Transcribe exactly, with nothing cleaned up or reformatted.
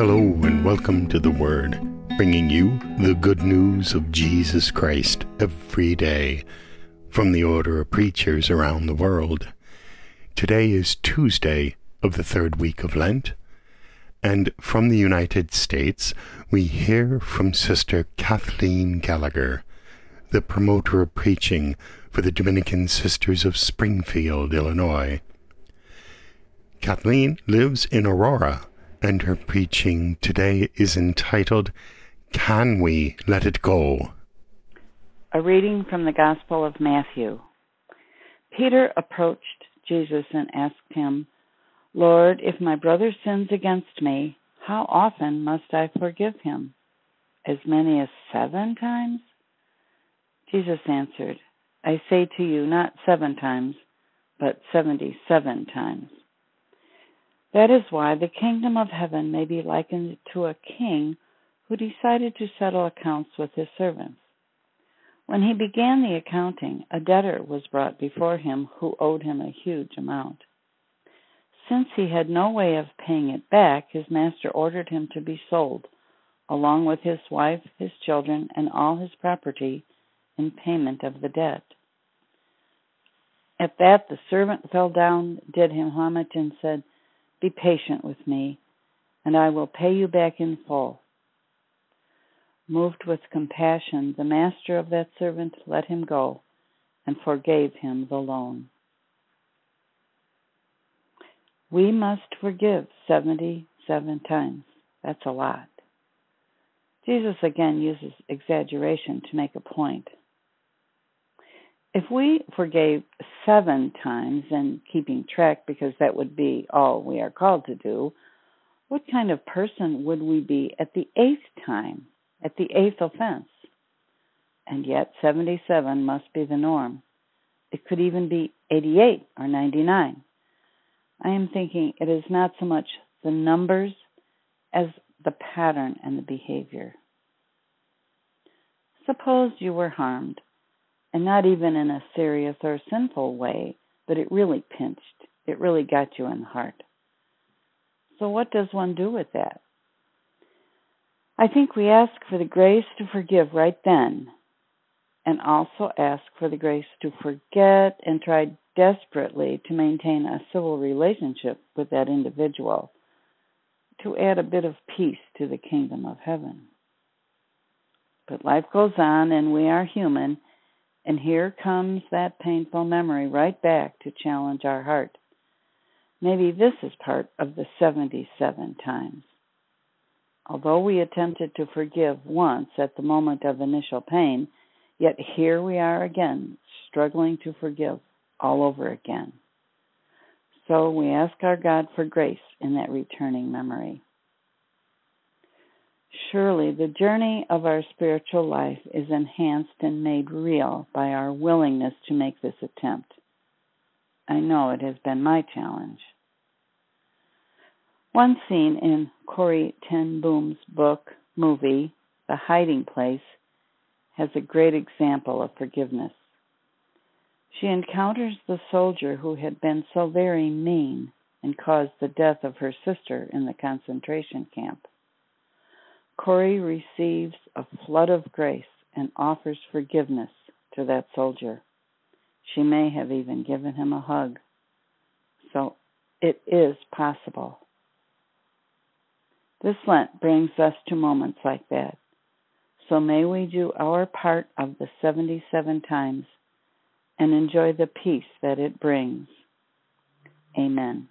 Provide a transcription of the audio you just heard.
Hello and welcome to The Word, bringing you the good news of Jesus Christ every day from the order of preachers around the world. Today is Tuesday of the third week of Lent, and from the United States we hear from Sister Kathleen Gallagher, the promoter of preaching for the Dominican Sisters of Springfield, Illinois. Kathleen lives in Aurora, and her preaching today is entitled, Can We Let It Go? A reading from the Gospel of Matthew. Peter approached Jesus and asked him, Lord, if my brother sins against me, how often must I forgive him? As many as seven times? Jesus answered, I say to you, not seven times, but seventy-seven times. That is why the kingdom of heaven may be likened to a king who decided to settle accounts with his servants. When he began the accounting, a debtor was brought before him who owed him a huge amount. Since he had no way of paying it back, his master ordered him to be sold, along with his wife, his children, and all his property, in payment of the debt. At that, the servant fell down, did him homage, and said, Be patient with me, and I will pay you back in full. Moved with compassion, the master of that servant let him go and forgave him the loan. We must forgive seventy-seven times. That's a lot. Jesus again uses exaggeration to make a point. If we forgave seven times, and keeping track because that would be all we are called to do, what kind of person would we be at the eighth time, at the eighth offense? And yet seventy-seven must be the norm. It could even be eighty-eight or ninety-nine. I am thinking it is not so much the numbers as the pattern and the behavior. Suppose you were harmed, and not even in a serious or sinful way, but it really pinched. It really got you in the heart. So what does one do with that? I think we ask for the grace to forgive right then, and also ask for the grace to forget and try desperately to maintain a civil relationship with that individual, to add a bit of peace to the kingdom of heaven. But life goes on, and we are human, and here comes that painful memory right back to challenge our heart. Maybe this is part of the seventy-seven times. Although we attempted to forgive once at the moment of initial pain, yet here we are again, struggling to forgive all over again. So we ask our God for grace in that returning memory. Surely the journey of our spiritual life is enhanced and made real by our willingness to make this attempt. I know it has been my challenge. One scene in Corrie ten Boom's book, movie, The Hiding Place, has a great example of forgiveness. She encounters the soldier who had been so very mean and caused the death of her sister in the concentration camp. Corrie receives a flood of grace and offers forgiveness to that soldier. She may have even given him a hug. So it is possible. This Lent brings us to moments like that. So may we do our part of the seventy-seven times and enjoy the peace that it brings. Amen.